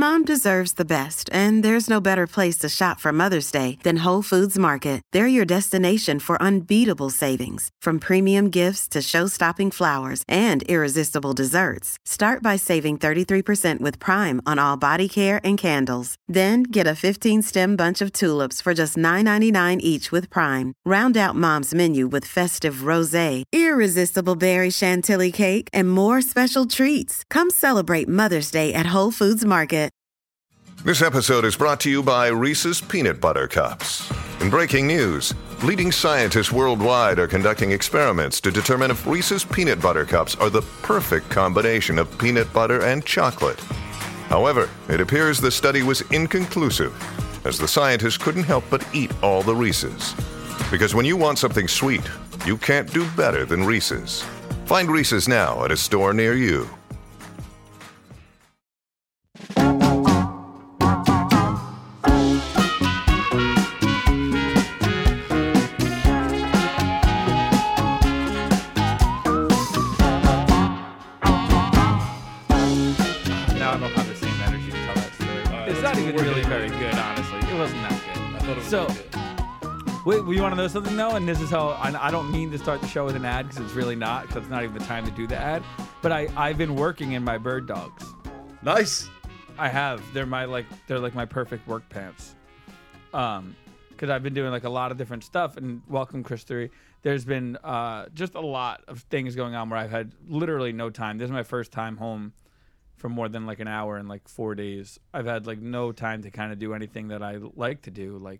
Mom deserves the best, and there's no better place to shop for Mother's Day than Whole Foods Market. They're your destination for unbeatable savings, from premium gifts to show-stopping flowers and irresistible desserts. Start by saving 33% with Prime on all body care and candles. Then get a 15-stem bunch of tulips for just $9.99 each with Prime. Round out Mom's menu with festive rosé, irresistible berry chantilly cake, and more special treats. Come celebrate Mother's Day at Whole Foods Market. This episode is brought to you by Reese's Peanut Butter Cups. In breaking news, leading scientists worldwide are conducting experiments to determine if Reese's Peanut Butter Cups are the perfect combination of peanut butter and chocolate. However, it appears the study was inconclusive, as the scientists couldn't help but eat all the Reese's. Because when you want something sweet, you can't do better than Reese's. Find Reese's now at a store near you. We want to know something, though, and this is how I don't mean to start the show with an ad because it's really not, because it's not even the time to do the ad. But I've been working in my bird dogs. Nice. I have. They're like my perfect work pants. Because I've been doing like a lot of different stuff. And welcome, Chris Theory. There's been just a lot of things going on where I've had literally no time. This is my first time home for more than like an hour in like 4 days. I've had like no time to kind of do anything that I like to do, like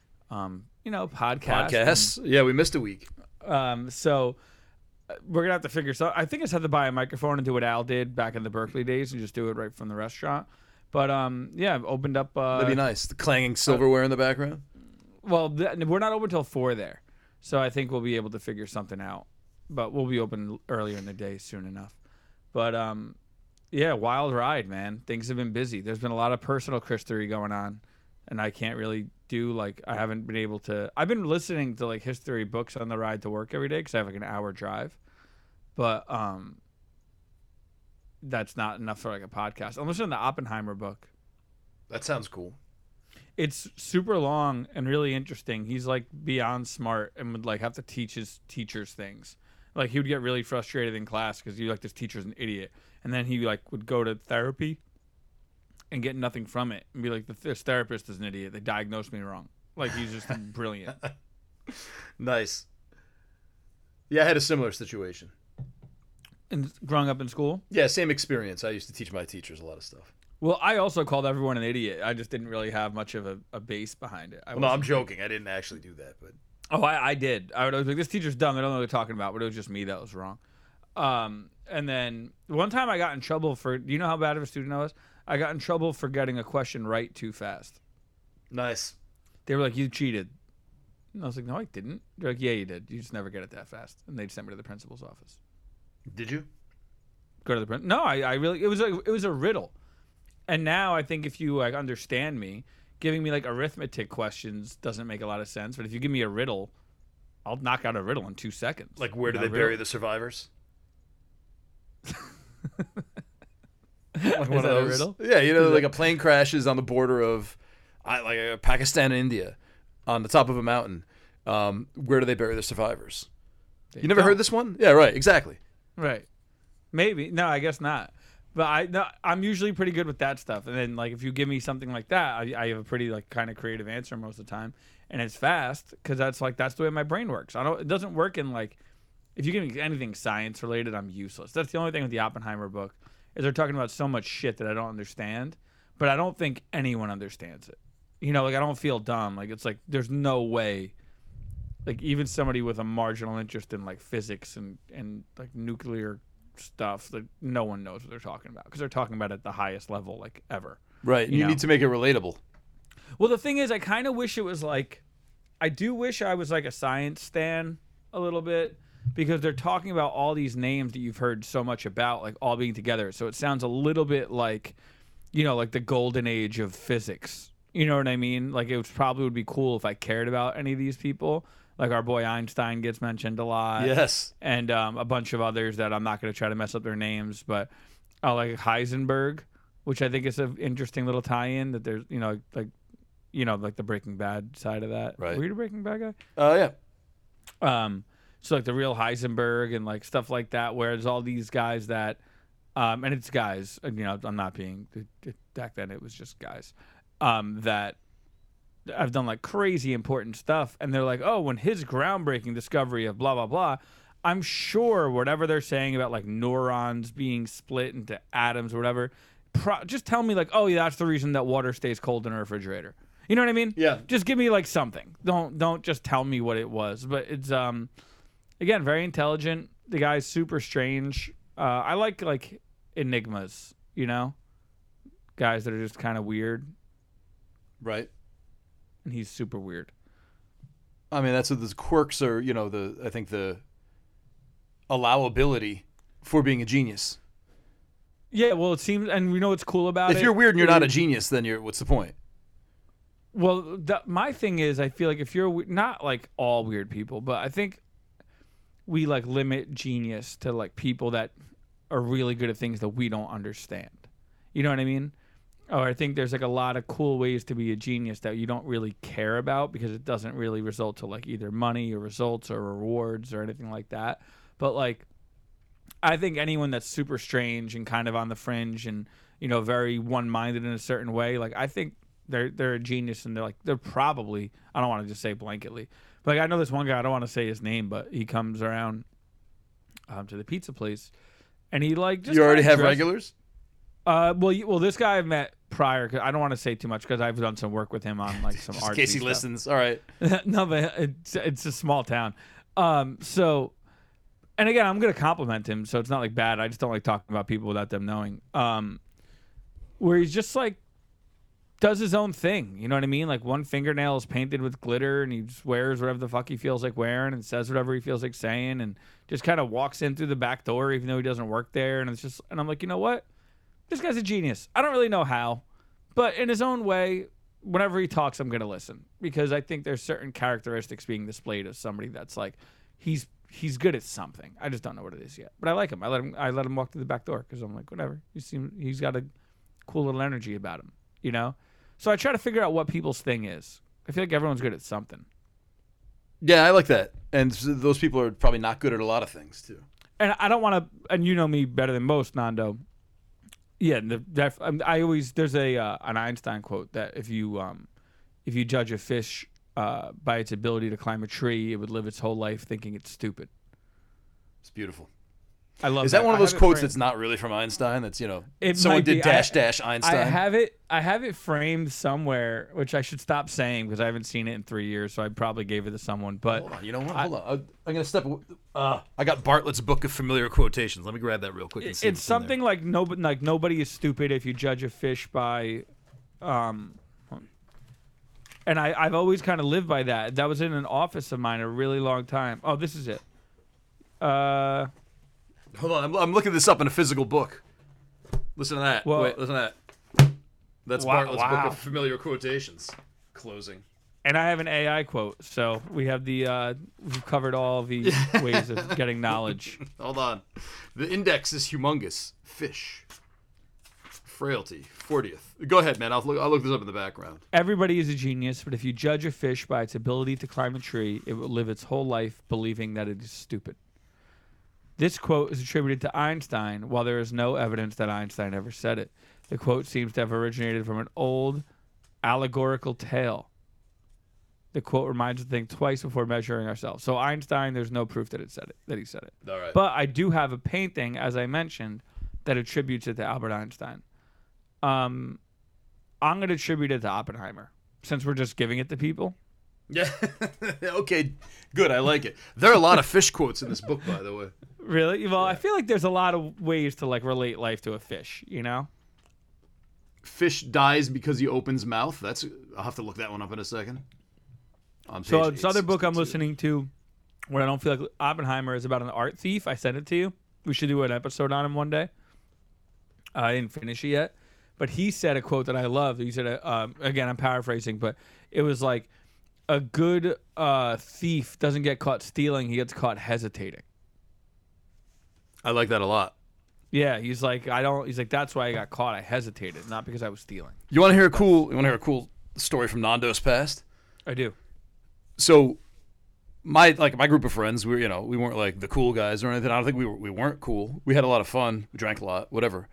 podcasts. Yeah, we missed a week. So we're gonna have to figure something. I think I just have to buy a microphone and do what Al did back in the Berkeley days and just do it right from the restaurant. But yeah, I've opened up. That'd be nice. The clanging silverware in the background. Well, we're not open till 4 there, so I think we'll be able to figure something out. But we'll be open earlier in the day soon enough. But yeah, wild ride, man. Things have been busy. There's been a lot of personal Chris Theory going on, and I can't really do I haven't been able to. I've been listening to like history books on the ride to work every day because I have like an hour drive, but that's not enough for like a podcast. I'm listening to the Oppenheimer book. That sounds cool. It's super long and really interesting. He's like beyond smart and would like have to teach his teachers things. Like he would get really frustrated in class because this teacher's an idiot, and then he like would go to therapy and get nothing from it and be like, this therapist is an idiot. They diagnosed me wrong. Like he's just brilliant. Nice. Yeah, I had a similar situation. And growing up in school? Yeah, same experience. I used to teach my teachers a lot of stuff. Well, I also called everyone an idiot. I just didn't really have much of a base behind it. No, I'm joking. I didn't actually do that, but I did. I was like, this teacher's dumb. I don't know what they're talking about, but it was just me that was wrong. And then one time I got in trouble for, do you know how bad of a student I was? I got in trouble for getting a question right too fast. Nice. They were like, you cheated. And I was like, no, I didn't. They're like, yeah, you did. You just never get it that fast. And they sent me to the principal's office. Did you? Go to the principal? No, I really, it was a riddle. And now I think if you like understand me, giving me like arithmetic questions doesn't make a lot of sense. But if you give me a riddle, I'll knock out a riddle in 2 seconds. Like where do they bury the survivors? Like one of those. A riddle? Yeah, like a plane crashes on the border of Pakistan and India on the top of a mountain. Where do they bury the survivors? You never heard this one? Yeah, right, exactly. Right. Maybe. No, I guess not. But I'm usually pretty good with that stuff. And then like if you give me something like that, I have a pretty like kind of creative answer most of the time. And it's fast because that's the way my brain works. It doesn't work in like, if you give me anything science related, I'm useless. That's the only thing with the Oppenheimer book. Is they're talking about so much shit that I don't understand, but I don't think anyone understands it. Like I don't feel dumb. Like it's like there's no way, like even somebody with a marginal interest in like physics and like nuclear stuff, like no one knows what they're talking about because they're talking about it at the highest level like ever. Right. You need to make it relatable. Well, the thing is, I kind of wish it was like, I do wish I was like a science stan a little bit. Because they're talking about all these names that you've heard so much about, like all being together. So it sounds a little bit like, like the golden age of physics. You know what I mean? Like it probably would be cool if I cared about any of these people. Like our boy Einstein gets mentioned a lot. Yes. And a bunch of others that I'm not going to try to mess up their names. But like Heisenberg, which I think is an interesting little tie-in that there's, like the Breaking Bad side of that. Right. Were you a Breaking Bad guy? Yeah. So like the real Heisenberg and like stuff like that, where there's all these guys that, and it's guys, I'm not being, back then it was just guys, that I've done like crazy important stuff. And they're like, oh, when his groundbreaking discovery of blah, blah, blah, I'm sure whatever they're saying about like neurons being split into atoms or whatever, just tell me like, oh yeah, that's the reason that water stays cold in a refrigerator. You know what I mean? Yeah. Just give me like something. Don't just tell me what it was. But it's again, very intelligent. The guy's super strange. I like enigmas, guys that are just kind of weird. Right. And he's super weird. I mean, that's what the quirks are. I think the allowability for being a genius. Yeah. Well, it seems, and we know what's cool about it. If you're weird and you're not a genius, then what's the point? Well, my thing is, I feel like if you're not like all weird people, but I think we like limit genius to like people that are really good at things that we don't understand. You know what I mean? Or I think there's like a lot of cool ways to be a genius that you don't really care about because it doesn't really result to like either money or results or rewards or anything like that. But like, I think anyone that's super strange and kind of on the fringe and, very one-minded in a certain way, like I think they're a genius and they're probably, I don't want to just say blanketly, but like I know this one guy, I don't want to say his name, but he comes around to the pizza place and he like just. You already have regulars? Well, this guy I've met prior. Cause I don't want to say too much because I've done some work with him on like some just artsy in case he stuff. listens. All right. No, but it's a small town. So, and again, I'm gonna compliment him, so it's not like bad. I just don't like talking about people without them knowing. Where he's just like does his own thing. You know what I mean? Like one fingernail is painted with glitter, and he just wears whatever the fuck he feels like wearing, and says whatever he feels like saying, and just kind of walks in through the back door, even though he doesn't work there. And and I'm like, you know what? This guy's a genius. I don't really know how, but in his own way, whenever he talks, I'm going to listen because I think there's certain characteristics being displayed of somebody that's like, he's good at something. I just don't know what it is yet, but I like him. I let him walk through the back door because I'm like, whatever. He's got a cool little energy about him, So I try to figure out what people's thing is. I feel like everyone's good at something. Yeah, I like that. And those people are probably not good at a lot of things too. And I don't want to, and you know me better than most, Nando. Yeah, there's an Einstein quote that if you judge a fish by its ability to climb a tree, it would live its whole life thinking it's stupid. It's beautiful. I love. Is that one of those quotes that's not really from Einstein? That's someone did dash Einstein. I have it framed somewhere, which I should stop saying because I haven't seen it in 3 years. So I probably gave it to someone. But hold on, you know what? Hold on. I'm gonna step. I got Bartlett's Book of Familiar Quotations. Let me grab that real quick. And see it's something like nobody is stupid if you judge a fish by, and I've always kind of lived by that. That was in an office of mine a really long time. Oh, this is it. Hold on, I'm looking this up in a physical book. Listen to that. Well, wait, listen to that. That's Bartlett's Book of Familiar Quotations. Closing. And I have an AI quote, so we have we've covered all the ways of getting knowledge. Hold on. The index is humongous. Fish. Frailty. 40th. Go ahead, man. I'll look this up in the background. Everybody is a genius, but if you judge a fish by its ability to climb a tree, it will live its whole life believing that it is stupid. This quote is attributed to Einstein, while there is no evidence that Einstein ever said it. The quote seems to have originated from an old allegorical tale. The quote reminds us to think twice before measuring ourselves. So Einstein, there's no proof that he said it. All right. But I do have a painting, as I mentioned, that attributes it to Albert Einstein. I'm going to attribute it to Oppenheimer, since we're just giving it to people. Yeah. Okay. Good. I like it. There are a lot of fish quotes in this book, by the way. Really? Well, yeah. I feel like there's a lot of ways to like relate life to a fish, Fish dies because he opens mouth. I'll have to look that one up in a second. So this other book I'm listening to where I don't feel like Oppenheimer is about an art thief. I sent it to you. We should do an episode on him one day. I didn't finish it yet. But he said a quote that I love. He said, again, I'm paraphrasing, but it was like, a good thief doesn't get caught stealing. He gets caught hesitating. I like that a lot. Yeah, he's like, that's why I got caught. I hesitated, not because I was stealing. You want to hear a cool story from Nando's past? I do. So my group of friends, we weren't like the cool guys or anything. I don't think we weren't cool. We had a lot of fun. We drank a lot, whatever.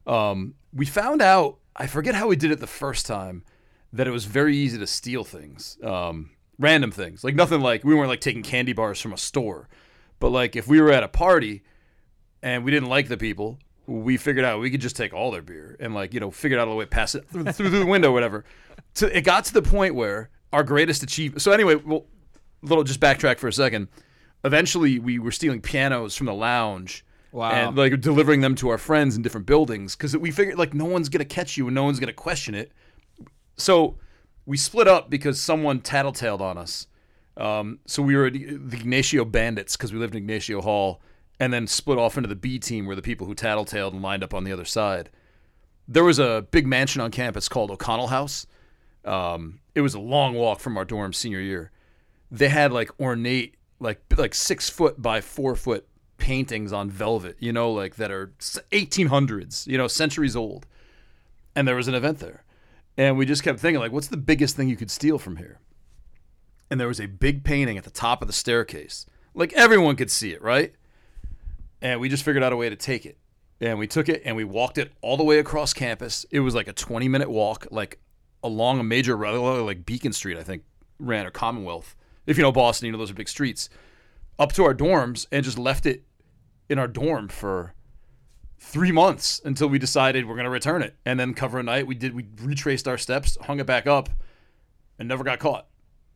We found out, I forget how we did it the first time, that it was very easy to steal things. Random things. Like nothing like, we weren't like taking candy bars from a store. But like if we were at a party and we didn't like the people, we figured out we could just take all their beer and like, figured out a way to pass it through the window, whatever. So it got to the point where our greatest achievement. So anyway, just backtrack for a second. Eventually we were stealing pianos from the lounge. Wow. And like delivering them to our friends in different buildings because we figured like no one's going to catch you and no one's going to question it. So we split up because someone tattletaled on us. So we were the Ignacio Bandits because we lived in Ignacio Hall, and then split off into the B team where the people who tattletaled and lined up on the other side. There was a big mansion on campus called O'Connell House. It was a long walk from our dorm senior year. They had like ornate, like 6 foot by 4 foot paintings on velvet, like that are 1800s, centuries old. And there was an event there. And we just kept thinking, like, what's the biggest thing you could steal from here? And there was a big painting at the top of the staircase. Like, everyone could see it, right? And we just figured out a way to take it. And we took it and we walked it all the way across campus. It was like a 20-minute walk, like along a major road, like Beacon Street, I think, ran, or Commonwealth. If you know Boston, those are big streets. Up to our dorms and just left it in our dorm for 3 months until we decided we're going to return it and then cover a night. We retraced our steps, hung it back up, and never got caught.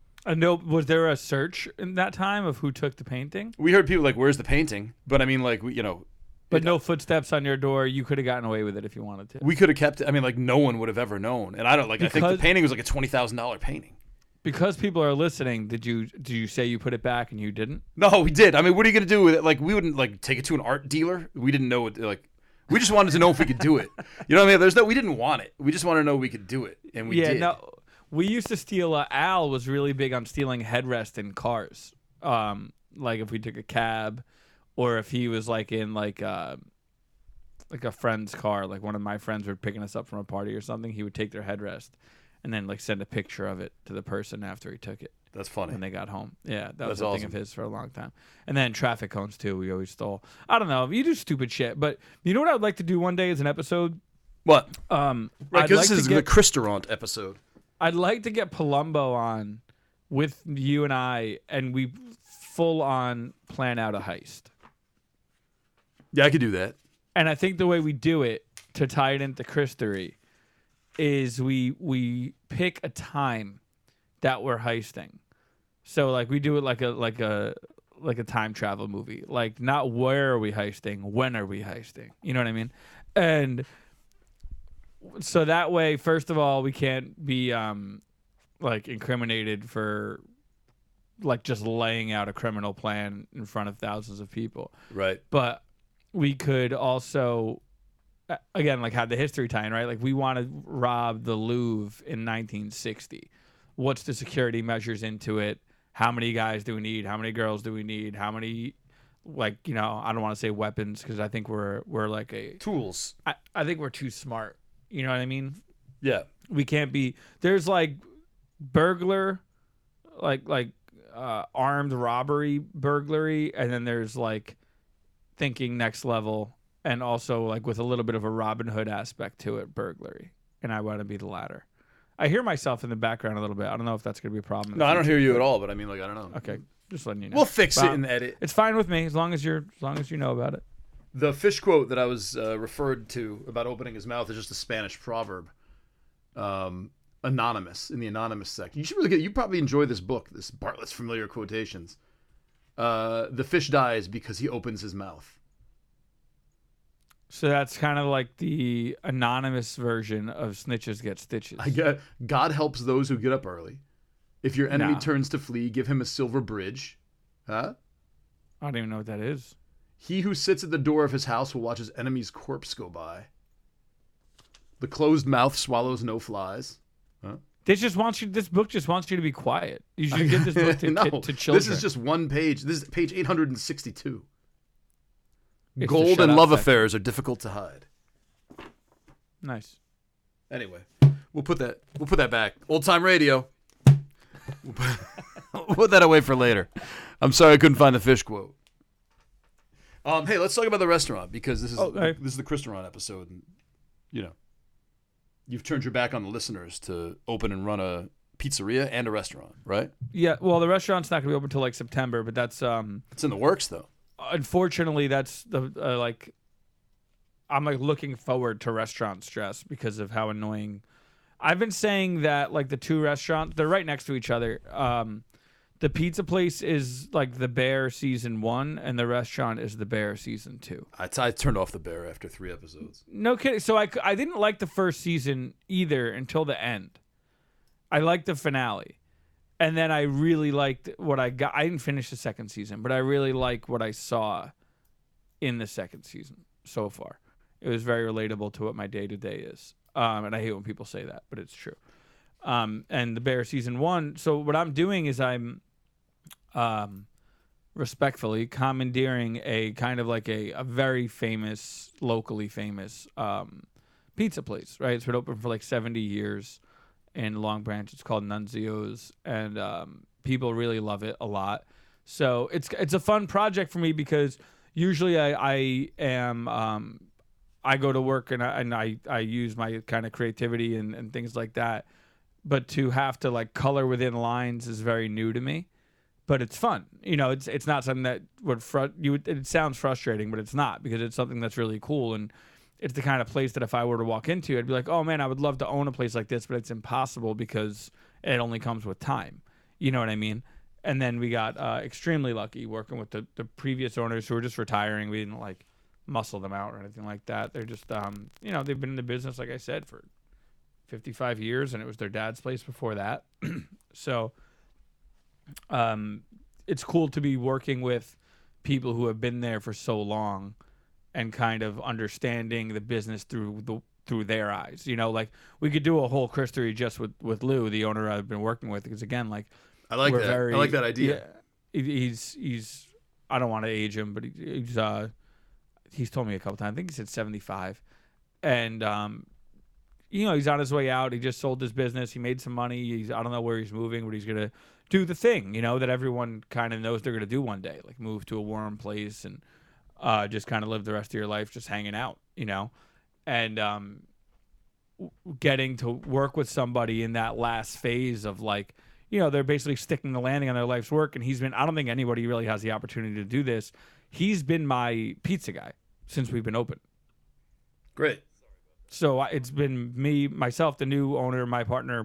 Was there a search in that time of who took the painting? We heard people like, "Where's the painting?" But I mean, like But no footsteps on your door. You could have gotten away with it if you wanted to. We could have kept it. I mean, like no one would have ever known. And I think the painting was like a $20,000 painting. Because people are listening, did you say you put it back and you didn't? No, we did. I mean, what are you going to do with it? Like, we wouldn't like take it to an art dealer. We didn't know it. Like, we just wanted to know if we could do it. You know what I mean? We didn't want it. We just wanted to know we could do it, and we did. Yeah, no, we used to steal. Al was really big on stealing headrests in cars. Like if we took a cab, or if he was like in like a friend's car, like one of my friends were picking us up from a party or something, he would take their headrest and then like send a picture of it to the person after he took it. That's funny. When they got home. Yeah, that was a thing of his for a long time. And then traffic cones too, we always stole. I don't know. You do stupid shit. But you know what I would like to do one day as an episode? What? Right, because this is the Christorant episode. I'd like to get Palumbo on with you and I, and we full on plan out a heist. Yeah, I could do that. And I think the way we do it, to tie it into Christery, is we pick a time that we're heisting. So like we do it like a time travel movie. Like not where are we heisting, when are we heisting? You know what I mean? And so that way, first of all, we can't be like incriminated for like just laying out a criminal plan in front of thousands of people. Right. But we could also again like have the history tie-in, right? Like we want to rob the Louvre in 1960. What's the security measures into it? How many guys do we need? How many girls do we need? How many, like, I don't want to say weapons because I think we're like a... Tools. I think we're too smart. You know what I mean? Yeah. We can't be... There's like burglar, like armed robbery burglary, and then there's like thinking next level and also like with a little bit of a Robin Hood aspect to it, burglary. And I want to be the latter. I hear myself in the background a little bit. I don't know if that's going to be a problem. No, I don't hear you at all, but I mean, like, I don't know. Okay, just letting you know. We'll fix it in the edit. It's fine with me as long as you know about it. The fish quote that I was referred to about opening his mouth is just a Spanish proverb. Anonymous, in the anonymous section. You should really you probably enjoy this book, this Bartlett's Familiar Quotations. The fish dies because he opens his mouth. So that's kind of like the anonymous version of Snitches Get Stitches. God helps those who get up early. If your enemy turns to flee, give him a silver bridge. Huh? I don't even know what that is. He who sits at the door of his house will watch his enemy's corpse go by. The closed mouth swallows no flies. Huh? This book just wants you to be quiet. You should give this book to children. This is just one page. This is page 862. Gold and love affairs are difficult to hide. Nice. Anyway, we'll put that back. Old time radio. We'll put that away for later. I'm sorry I couldn't find the fish quote. Hey, let's talk about the restaurant because this is the Christaron episode, and you've turned your back on the listeners to open and run a pizzeria and a restaurant, right? Yeah. Well, the restaurant's not going to be open until like September, but that's it's in the works though. Unfortunately, that's the I'm like looking forward to restaurant stress because of how annoying. I've been saying that like the two restaurants, they're right next to each other. The pizza place is like the Bear season 1, and the restaurant is the Bear season 2. I turned off the Bear after 3 episodes. No kidding. So I didn't like the first season either until the end. I liked the finale. And then I really liked what I got. I didn't finish the second season, but I really like what I saw in the second season so far. It was very relatable to what my day-to-day is. And I hate when people say that, but it's true. And the Bear season 1. So what I'm doing is I'm respectfully commandeering a kind of like a very famous, locally famous pizza place, right? It's been open for like 70 years in Long Branch. It's called Nunzio's, and people really love it a lot. So it's a fun project for me because usually I go to work and I use my kind of creativity and things like that. But to have to like color within lines is very new to me. But it's fun. It's not something that would it sounds frustrating, but it's not, because it's something that's really cool. And it's the kind of place that if I were to walk into, I'd be like, oh man, I would love to own a place like this, but it's impossible because it only comes with time. You know what I mean? And then we got extremely lucky working with the previous owners who were just retiring. We didn't like muscle them out or anything like that. They're just, they've been in the business, like I said, for 55 years, and it was their dad's place before that. So it's cool to be working with people who have been there for so long and kind of understanding the business through their eyes. Like we could do a whole Christery just with Lou, the owner I've been working with, because again, like I like that. I like that idea. Yeah, he's I don't want to age him, but he's told me a couple times. I think he said 75, and he's on his way out. He just sold his business. He made some money. I don't know where he's moving, but he's gonna do the thing, that everyone kind of knows they're gonna do one day, like move to a warm place and just kind of live the rest of your life just hanging out, and getting to work with somebody in that last phase of like, they're basically sticking the landing on their life's work. And I don't think anybody really has the opportunity to do this. He's been my pizza guy since we've been open. Great. So it's been myself, the new owner, my partner,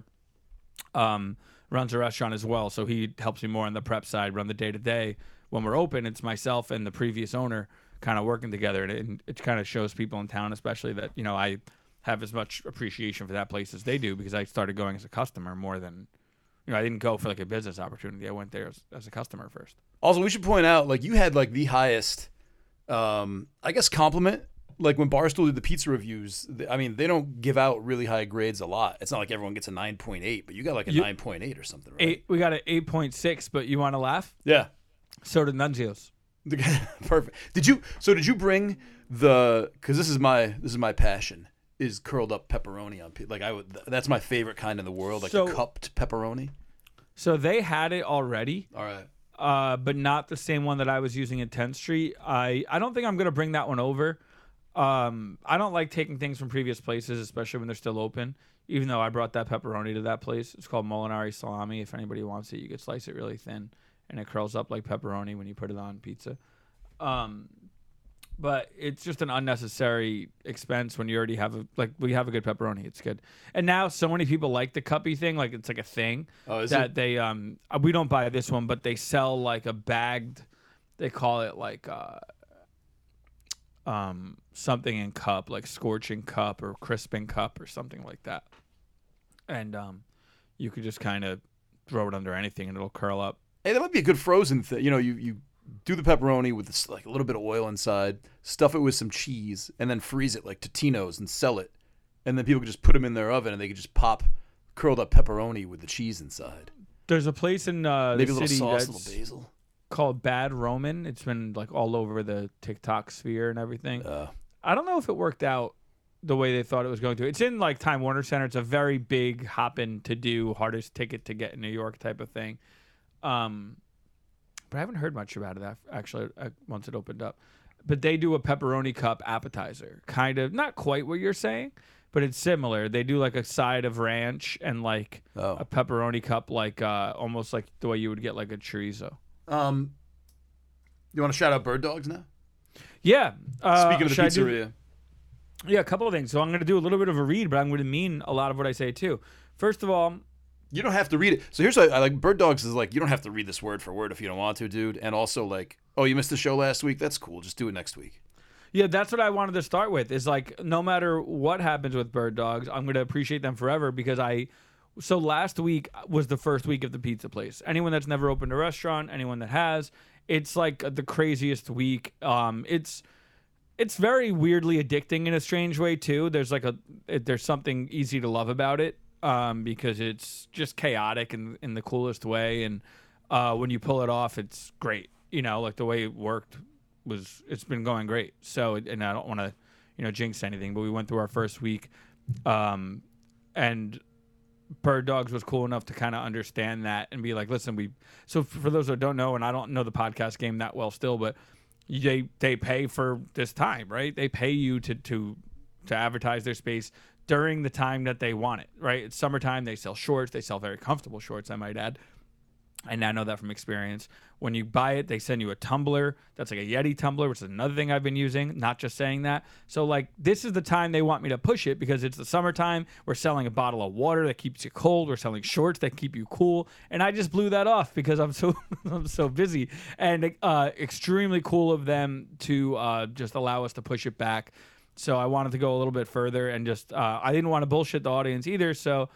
runs a restaurant as well. So he helps me more on the prep side, run the day-to-day. When we're open, it's myself and the previous owner kind of working together. And it kind of shows people in town, especially that, I have as much appreciation for that place as they do, because I started going as a customer more than, I didn't go for like a business opportunity. I went there as a customer first. Also, we should point out, like, you had like the highest, I guess, compliment. Like when Barstool did the pizza reviews, they don't give out really high grades a lot. It's not like everyone gets a 9.8, but you got like a 9.8 or something, right? We got an 8.6, but you want to laugh? Yeah. So did Nunzio's. Perfect. Did you bring because this is my passion, is curled up pepperoni on pizza. Like that's my favorite kind in the world, like the cupped pepperoni. So they had it already. All right. But not the same one that I was using at 10th Street. I don't think I'm going to bring that one over. I don't like taking things from previous places, especially when they're still open, even though I brought that pepperoni to that place. It's called Molinari Salami. If anybody wants it, you could slice it really thin, and it curls up like pepperoni when you put it on pizza. But it's just an unnecessary expense when you already have we have a good pepperoni. It's good. And now so many people like the cuppy thing, like it's like a thing that they, we don't buy this one, but they sell like a bagged, they call it like, something in cup, like scorching cup or crisping cup or something like that. And you could just kind of throw it under anything and it'll curl up. Hey, that might be a good frozen thing. You do the pepperoni with this, like a little bit of oil inside, stuff it with some cheese, and then freeze it like Totino's and sell it. And then people could just put them in their oven and they could just pop curled up pepperoni with the cheese inside. There's a place in maybe the a little city sauce, a little basil. called Bad Roman. It's been like all over the TikTok sphere and everything. I don't know if it worked out the way they thought it was going to. It's in like Time Warner Center. It's a very big hop-in to do, hardest ticket to get in New York type of thing. But I haven't heard much about it actually once it opened up. But they do a pepperoni cup appetizer, kind of not quite what you're saying, but it's similar. They do like a side of ranch and like a pepperoni cup, like almost like the way you would get like a chorizo. You want to shout out Bird Dogs now? Yeah. Speaking of the pizzeria. Yeah, a couple of things. So I'm going to do a little bit of a read, but I'm going to mean a lot of what I say too. First of all, you don't have to read it. So here's what I like. Bird Dogs is like, you don't have to read this word for word if you don't want to, dude. And also like, oh, you missed the show last week? That's cool. Just do it next week. Yeah, that's what I wanted to start with. Is like, no matter what happens with Bird Dogs, I'm going to appreciate them forever because so last week was the first week of the pizza place. Anyone that's never opened a restaurant, anyone that has, it's like the craziest week. It's very weirdly addicting in a strange way too. There's like there's something easy to love about it because it's just chaotic in the coolest way, and when you pull it off, it's great. You know, like the way it worked it's been going great. So, and I don't want to jinx anything, but we went through our first week, and Bird Dogs was cool enough to kind of understand that and be like, listen, so for those that don't know, and I don't know the podcast game that well still, but they pay for this time, right? They pay you to advertise their space during the time that they want it, right? It's summertime. They sell shorts. They sell very comfortable shorts, I might add. And I know that from experience. When you buy it, they send you a tumbler. That's like a Yeti tumbler, which is another thing I've been using, not just saying that. So, like, this is the time they want me to push it because it's the summertime. We're selling a bottle of water that keeps you cold. We're selling shorts that keep you cool. And I just blew that off because I'm so busy. And extremely cool of them to just allow us to push it back. So I wanted to go a little bit further and just I didn't want to bullshit the audience either. So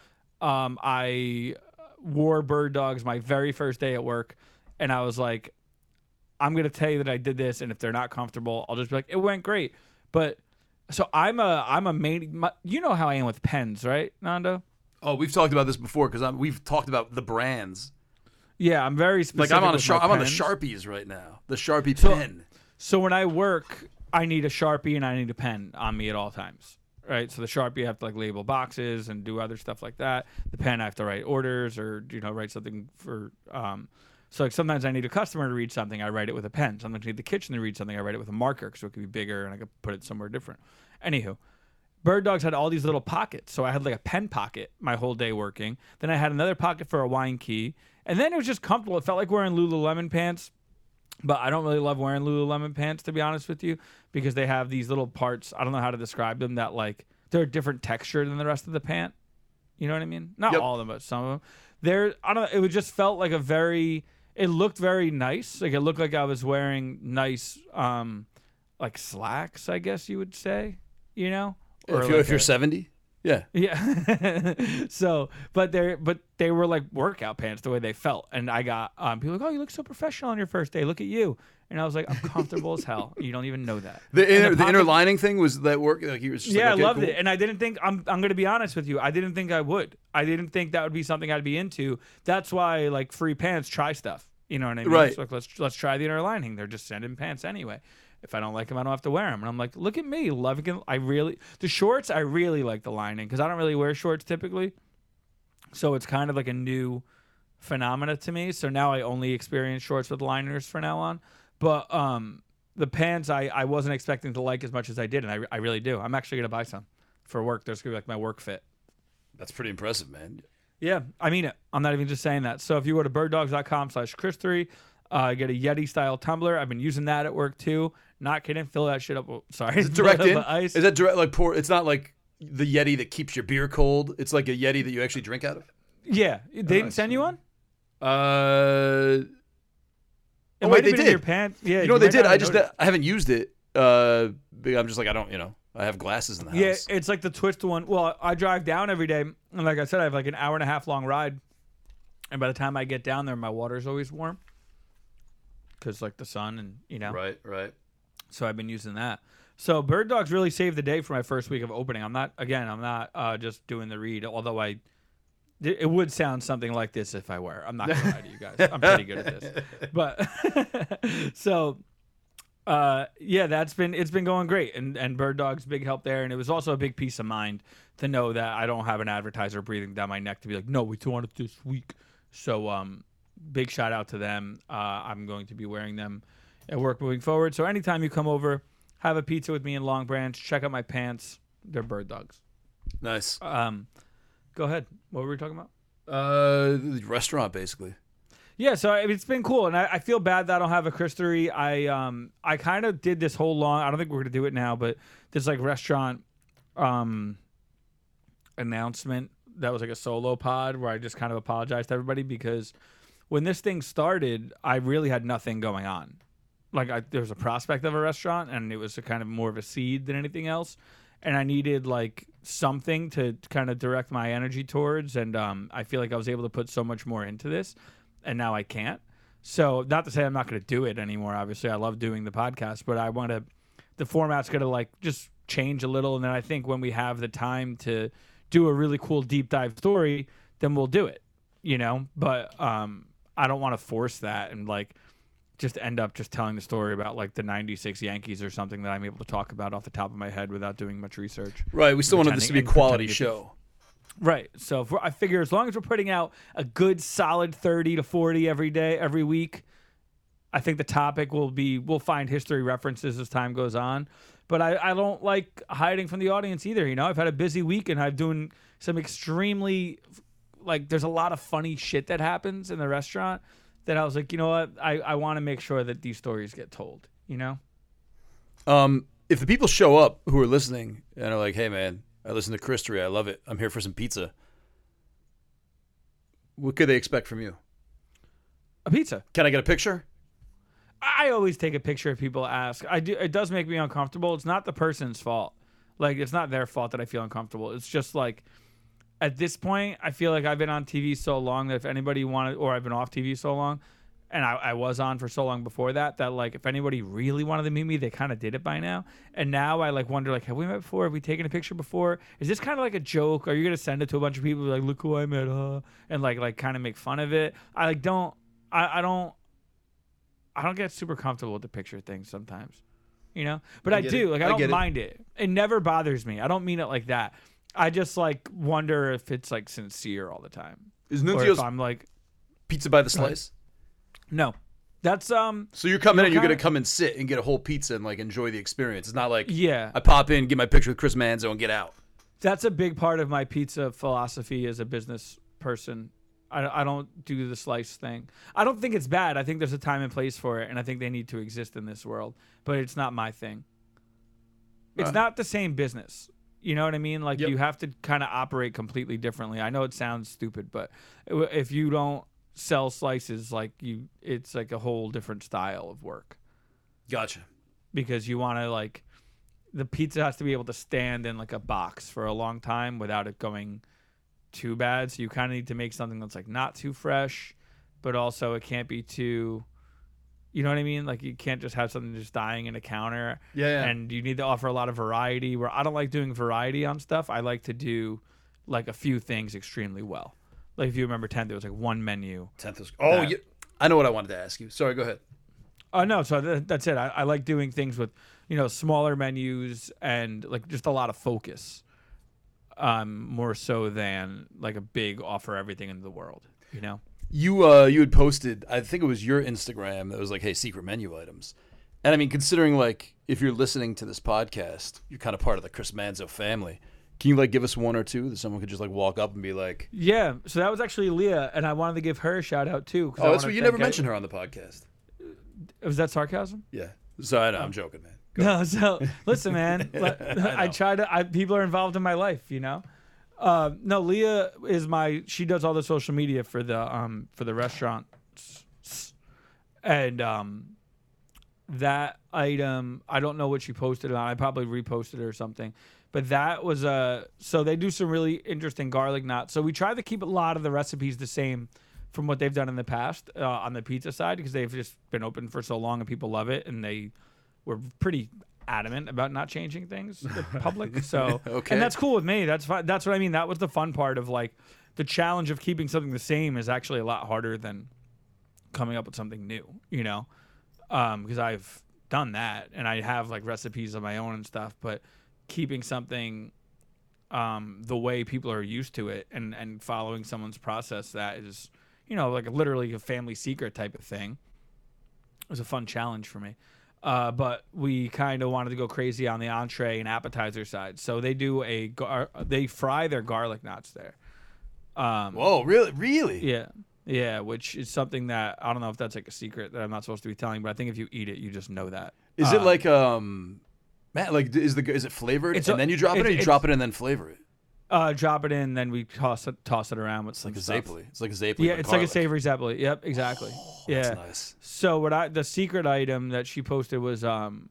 I wore Bird Dogs my very first day at work, and I was like, I'm gonna tell you that I did this, and if they're not comfortable, I'll just be like, it went great. But so I'm a main. You know how I am with pens, right, Nando? Oh, we've talked about this before because we've talked about the brands. Yeah, I'm very specific. Like I'm on the Sharpies right now. The Sharpie pen. So when I work, I need a Sharpie and I need a pen on me at all times. Right, so the Sharpie I have to like label boxes and do other stuff like that. The pen I have to write orders or write something for. So like sometimes I need a customer to read something, I write it with a pen. Sometimes I need the kitchen to read something, I write it with a marker so it could be bigger and I could put it somewhere different. Anywho, Bird Dogs had all these little pockets, so I had like a pen pocket my whole day working. Then I had another pocket for a wine key, and then it was just comfortable. It felt like wearing Lululemon pants. But I don't really love wearing Lululemon pants, to be honest with you, because they have these little parts, I don't know how to describe them, that like they're a different texture than the rest of the pant. You know what I mean? Not all of them, but some of them. I don't know, it just felt like it looked very nice. Like it looked like I was wearing nice like slacks, I guess you would say, Or if you're 70? Yeah. Yeah. So, but they were like workout pants the way they felt. And I got people like, oh, you look so professional on your first day. Look at you. And I was like, I'm comfortable as hell. You don't even know that. The inner lining thing was that work. Like he was just I loved it. And I didn't think I'm going to be honest with you. I didn't think I would. I didn't think that would be something I'd be into. That's why like free pants, try stuff. You know what I mean? Right. So like, let's try the inner lining. They're just sending pants anyway. If I don't like them, I don't have to wear them. And I'm like, look at me, loving it. The shorts, I really like the lining because I don't really wear shorts typically. So it's kind of like a new phenomena to me. So now I only experience shorts with liners from now on. But the pants, I wasn't expecting to like as much as I did, and I really do. I'm actually going to buy some for work. There's going to be like my work fit. That's pretty impressive, man. Yeah, I mean it. I'm not even just saying that. So if you go to birddogs.com/Chris3, get a Yeti-style tumbler. I've been using that at work too. Not kidding. Fill that shit up. Sorry. Is it direct in? Ice. Is that direct? Like pour? It's not like the Yeti that keeps your beer cold. It's like a Yeti that you actually drink out of. Yeah. They didn't send you one? It might have been in your pants. Yeah. You know what they did? I haven't used it. I'm just like, I don't, I have glasses in the house. Yeah, it's like the twist one. Well, I drive down every day, and like I said, I have like an hour and a half long ride. And by the time I get down there, my water's always warm. Because like the sun and, Right. So I've been using that. So Bird Dogs really saved the day for my first week of opening. I'm not just doing the read, although I It would sound something like this if I were. I'm not gonna lie to you guys. I'm pretty good at this. But so it's been going great, and Bird Dog's big help there, and it was also a big peace of mind to know that I don't have an advertiser breathing down my neck to be like, no, we want it this week. So big shout out to them. I'm going to be wearing them at work moving forward. So anytime you come over, have a pizza with me in Long Branch, check out my pants. They're Bird Dogs. Nice. Go ahead. What were we talking about? The restaurant, basically. Yeah, so it's been cool, and I feel bad that I don't have a Christery. I kind of did this whole long. I don't think we're gonna do it now, but this like restaurant announcement that was like a solo pod where I just kind of apologized to everybody because when this thing started, I really had nothing going on. Like there was a prospect of a restaurant, and it was a kind of more of a seed than anything else. And I needed like something to kind of direct my energy towards. And I feel like I was able to put so much more into this, and now I can't. So not to say I'm not going to do it anymore. Obviously, I love doing the podcast, but the format's going to like just change a little. And then I think when we have the time to do a really cool deep dive story, then we'll do it, But I don't want to force that and like just end up just telling the story about like the 96 Yankees or something that I'm able to talk about off the top of my head without doing much research. Right. We still wanted this to be a quality show. Right. So I figure as long as we're putting out a good solid 30 to 40 every week, I think the topic we'll find history references as time goes on. But I don't like hiding from the audience either. I've had a busy week and I'm doing some extremely, like, there's a lot of funny shit that happens in the restaurant that I was like, you know what? I want to make sure that these stories get told, If the people show up who are listening and are like, hey, man, I listen to Christery. I love it. I'm here for some pizza. What could they expect from you? A pizza. Can I get a picture? I always take a picture if people ask. I do. It does make me uncomfortable. It's not the person's fault. Like, it's not their fault that I feel uncomfortable. It's just like, at this point, I feel like I've been on TV so long that if anybody wanted, or I've been off TV so long, and I was on for so long before that like if anybody really wanted to meet me, they kind of did it by now. And now I like wonder, like, have we met before? Have we taken a picture before? Is this kind of like a joke? Are you gonna send it to a bunch of people like, look who I met, and like kind of make fun of it? I don't get super comfortable with the picture thing sometimes, But I do. Like, I don't mind it. It never bothers me. I don't mean it like that. I just like wonder if it's like sincere all the time. Is Nunzio's I'm like pizza by the slice? No. That's So you're coming in, you're gonna come and sit and get a whole pizza and like enjoy the experience. It's not like I pop in, get my picture with Chris Manzo and get out. That's a big part of my pizza philosophy as a business person. I don't do the slice thing. I don't think it's bad. I think there's a time and place for it, and I think they need to exist in this world. But it's not my thing. It's not the same business. You know what I mean? Like, you have to kind of operate completely differently. I know it sounds stupid, but if you don't sell slices, like it's like a whole different style of work. Gotcha. Because you want to, like, the pizza has to be able to stand in like a box for a long time without it going too bad. So you kind of need to make something that's like not too fresh, but also it can't be too, you know what I mean? Like, you can't just have something just dying in a counter. Yeah. And you need to offer a lot of variety, where I don't like doing variety on stuff. I like to do like a few things extremely well. Like, if you remember 10th, there was like one menu. 10th was... Oh, yeah. I know what I wanted to ask you. Sorry, go ahead. Oh, no. So that's it. I like doing things with, smaller menus and like just a lot of focus. More so than like a big offer everything in the world, You had posted, I think it was your Instagram, that was like, hey, secret menu items. And I mean, considering like if you're listening to this podcast, you're kind of part of the Chris Manzo family. Can you like give us one or two that someone could just like walk up and be like, yeah? So that was actually Leah, and I wanted to give her a shout out too. Oh, that's what you never mentioned her on the podcast. Was that sarcasm? Yeah. So I know, I'm joking, man. No, so listen, man. People are involved in my life, No, Leah is she does all the social media for the restaurant, and that item, I don't know what she posted it on. I probably reposted it or something, but that was so they do some really interesting garlic knots. So we try to keep a lot of the recipes the same from what they've done in the past on the pizza side, because they've just been open for so long and people love it, and they were pretty adamant about not changing things to the public. So, okay. And that's cool with me. That's fine. That's what I mean. That was the fun part of like the challenge of keeping something the same is actually a lot harder than coming up with something new, you know, because I've done that and I have like recipes of my own and stuff, but keeping something the way people are used to it and following someone's process that is, you know, like literally a family secret type of thing, was a fun challenge for me. But we kind of wanted to go crazy on the entree and appetizer side. So they do they fry their garlic knots there. Whoa, really? Yeah. Yeah, which is something that I don't know if that's like a secret that I'm not supposed to be telling, but I think if you eat it, you just know that. Is it like Matt? Like, is it flavored and then you drop it, or you drop it and then flavor it? Drop it in, then we toss it around with some stuff. It's like a zappoli. Yeah, it's like a savory zappoli. Yep, exactly. Yeah, that's nice. So the secret item that she posted was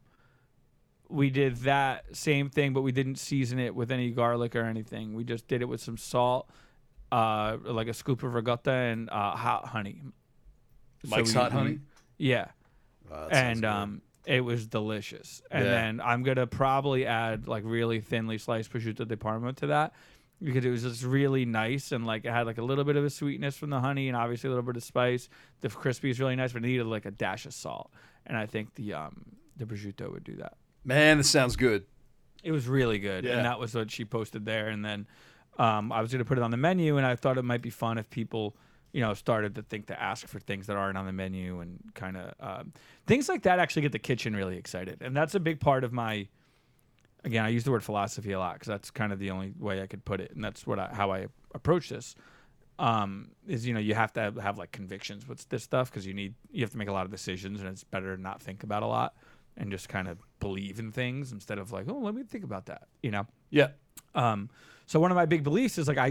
we did that same thing, but we didn't season it with any garlic or anything. We just did it with some salt, like a scoop of ricotta and hot honey. Mike's hot honey? Yeah. Wow, and it was delicious. And then I'm going to probably add like really thinly sliced prosciutto di Parma to that because it was just really nice and like it had like a little bit of a sweetness from the honey and obviously a little bit of spice. The crispy is really nice, but it needed like a dash of salt. And I think the prosciutto would do that. Man, this sounds good. It was really good. Yeah. And that was what she posted there. And then I was going to put it on the menu and I thought it might be fun if people, you know, started to think to ask for things that aren't on the menu and kind of things like that actually get the kitchen really excited. And that's a big part of my, again, I use the word philosophy a lot because that's kind of the only way I could put it. And that's how I approach this is, you know, you have to have like convictions with this stuff because you have to make a lot of decisions and it's better to not think about a lot and just kind of believe in things instead of like, oh, let me think about that, you know? Yeah. So one of my big beliefs is like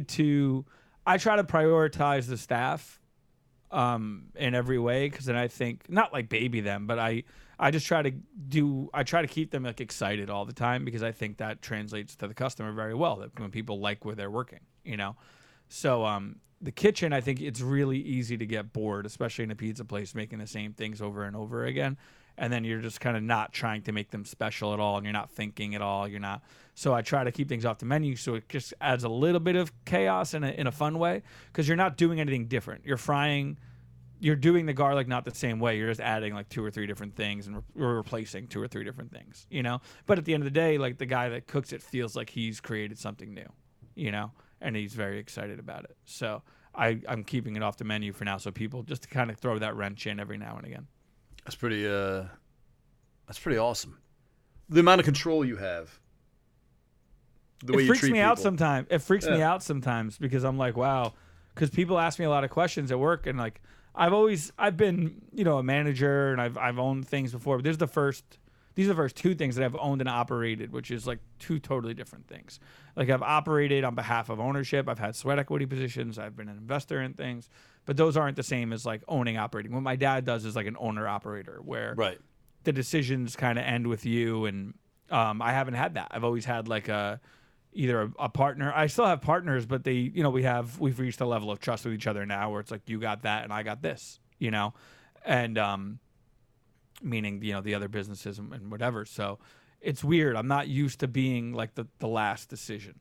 I try to prioritize the staff in every way because then I think not like baby them, but I just try to keep them like excited all the time because I think that translates to the customer very well that when people like where they're working, you know. So the kitchen, I think it's really easy to get bored, especially in a pizza place making the same things over and over again. And then you're just kind of not trying to make them special at all, and you're not thinking at all. You're not. So I try to keep things off the menu, so it just adds a little bit of chaos in a fun way, because you're not doing anything different. You're doing the garlic not the same way. You're just adding like 2 or 3 different things and replacing 2 or 3 different things, you know. But at the end of the day, like the guy that cooks it feels like he's created something new, you know, and he's very excited about it. So I'm keeping it off the menu for now, so people just to kind of throw that wrench in every now and again. That's pretty awesome. The amount of control you have. The way you treat people. It freaks me out sometimes because I'm like, wow, because people ask me a lot of questions at work, and like I've been, you know, a manager and I've owned things before, but these are the first 2 things that I've owned and operated, which is like 2 totally different things. Like I've operated on behalf of ownership. I've had sweat equity positions. I've been an investor in things, but those aren't the same as like owning, operating. What my dad does is like an owner operator where the decisions kind of end with you. And I haven't had that. I've always had like either a partner. I still have partners, but they, you know, we've reached a level of trust with each other now where it's like, you got that and I got this, you know? And, meaning, you know, the other businesses and whatever. So it's weird. I'm not used to being like the last decision.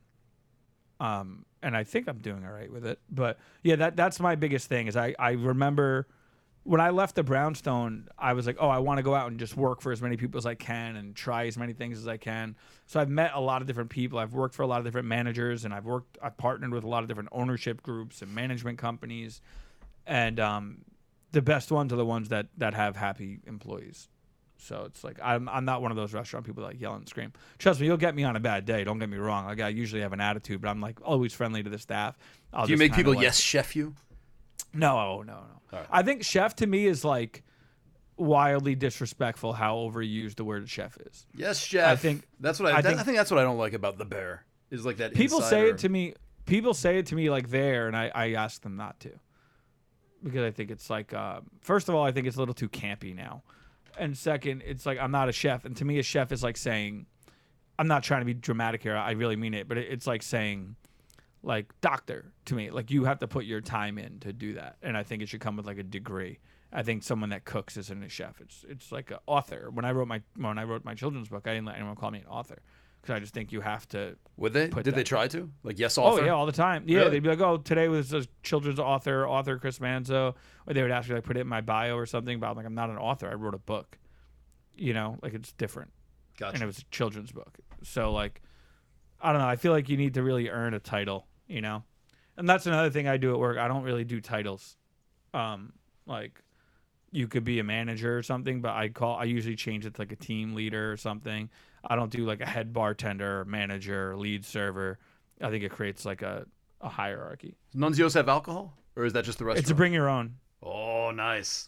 And I think I'm doing all right with it. But yeah, that's my biggest thing is I remember when I left the Brownstone, I was like, oh, I want to go out and just work for as many people as I can and try as many things as I can. So I've met a lot of different people. I've worked for a lot of different managers, and I've partnered with a lot of different ownership groups and management companies. And the best ones are the ones that have happy employees. So it's like I'm not one of those restaurant people that like yell and scream. Trust me, you'll get me on a bad day. Don't get me wrong. Like I usually have an attitude, but I'm like always friendly to the staff. Do you make people yes chef you? No. Right. I think chef to me is like wildly disrespectful. How overused the word chef is. Yes, chef. I think that's what I think that's what I don't like about the Bear is like that. People say it to me. People say it to me like there, and I ask them not to. Because I think it's like, first of all, I think it's a little too campy now. And second, it's like, I'm not a chef. And to me, a chef is like saying, I'm not trying to be dramatic here. I really mean it. But it's like saying, like, doctor to me. Like, you have to put your time in to do that. And I think it should come with like a degree. I think someone that cooks isn't a chef. It's like an author. When I wrote my children's book, I didn't let anyone call me an author. because I just think you have to. Would they? Did they try to? Like, yes, Oh, author? yeah, all the time. Yeah, Really? they'd be like, oh, today was a children's author Chris Manzo. Or they would ask me, like, put it in my bio or something. But I'm like, I'm not an author. I wrote a book. You know, like, it's different. Gotcha. And it was a children's book. So, like, I don't know. I feel like you need to really earn a title, you know? And that's another thing I do at work. I don't really do titles. Like, you could be a manager or something, but I usually change it to like a team leader or something. I don't do like a head bartender, or manager, or lead server. I think it creates like a hierarchy. Nunzios have alcohol, or is that just the restaurant? It's a bring your own. Oh, nice.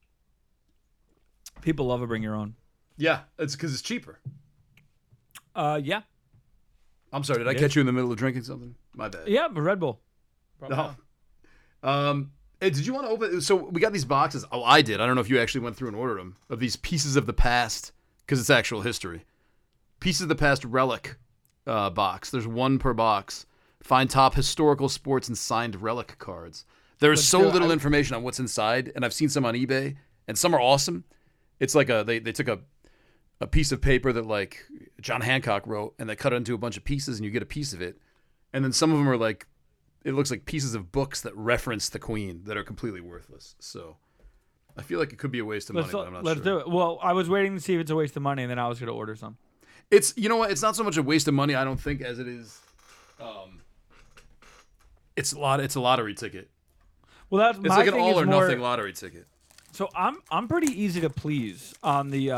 People love a bring your own. Yeah, it's because it's cheaper. Yeah. I'm sorry, did I catch you in the middle of drinking something? My bad. Yeah, but Red Bull. No. Hey, did you want to open? So we got these boxes. Oh, I did. I don't know if you actually went through and ordered them. Of these pieces of the past, because it's actual history. Pieces of the past relic box. There's one per box. Find top historical sports and signed relic cards. There is so little information on what's inside, and I've seen some on eBay, and some are awesome. It's like they took a piece of paper that like John Hancock wrote, and they cut it into a bunch of pieces, and you get a piece of it. And then some of them are like, it looks like pieces of books that reference the Queen that are completely worthless. So I feel like it could be a waste of money, but I'm not sure. Let's do it. Well, I was waiting to see if it's a waste of money, and then I was going to order some. It's, you know what? It's not so much a waste of money, I don't think, as it is. It's a lottery ticket. Well, that's it's my like an thing all or more, nothing lottery ticket. So I'm pretty easy to please on the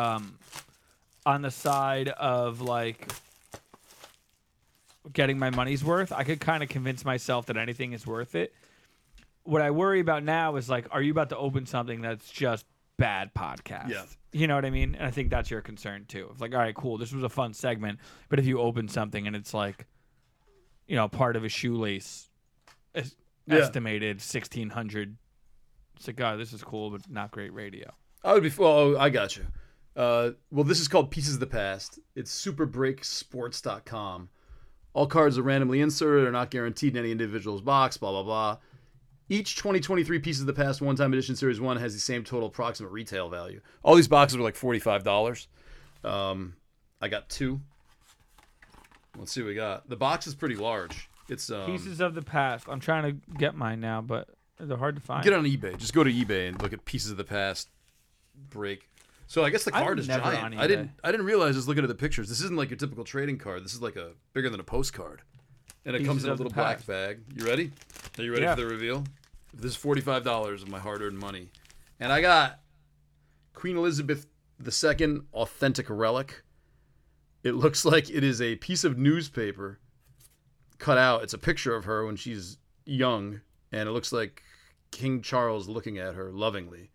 side of like getting my money's worth. I could kind of convince myself that anything is worth it. What I worry about now is like, are you about to open something that's just bad podcast? Yeah. You know what I mean? And I think that's your concern too. It's like, all right, cool. This was a fun segment. But if you open something and it's like, you know, part of a shoelace estimated 1,600, it's like, oh, this is cool, but not great radio. I would be, well, I got you. Well, this is called Pieces of the Past. It's superbreaksports.com. All cards are randomly inserted, are not guaranteed in any individual's box, blah, blah, blah. Each 2023 Pieces of the Past one-time edition Series 1 has the same total approximate retail value. All these boxes were like $45. I got 2. Let's see what we got. The box is pretty large. It's Pieces of the Past. I'm trying to get mine now, but they're hard to find. Get on eBay. Just go to eBay and look at Pieces of the Past break. So I guess the card is giant. I didn't realize just looking at the pictures. This isn't like your typical trading card. This is like a bigger than a postcard. And it comes in a little black bag. You ready? Are you ready for the reveal? This is $45 of my hard-earned money. And I got Queen Elizabeth II authentic relic. It looks like it is a piece of newspaper cut out. It's a picture of her when she's young, and it looks like King Charles looking at her lovingly.